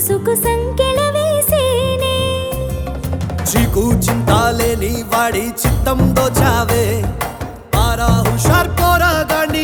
మనసుకు సంకెళ వేసేనే చీకు చింతాలేని వాడి చిత్తం దోచావే ఆరా హుషార్ పోరాగాన్ని